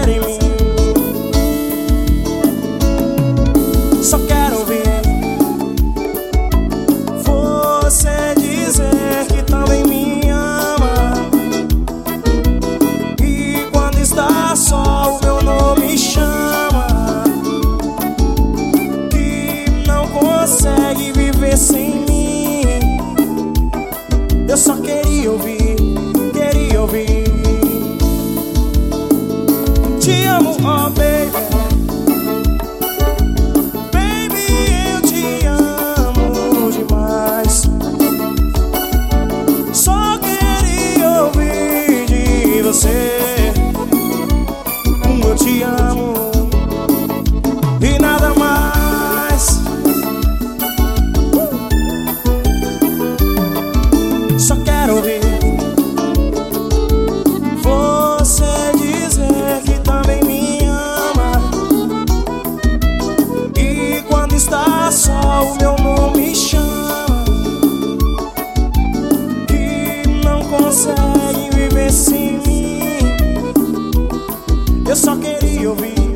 prazer em mim. Só quero ouvir você dizer que também me ama. E quando está só, o meu nome chama. Que não consegue viver sem mim. Eu só queria ouvir, queria ouvir. Te amo, oh baby. Baby, eu te amo demais. Só queria ouvir de você como eu te amo e nada mais. Só quero ouvir você dizer que também me ama. E quando está só, o meu nome chama. Que não consegue viver sem mim. Eu só queria ouvir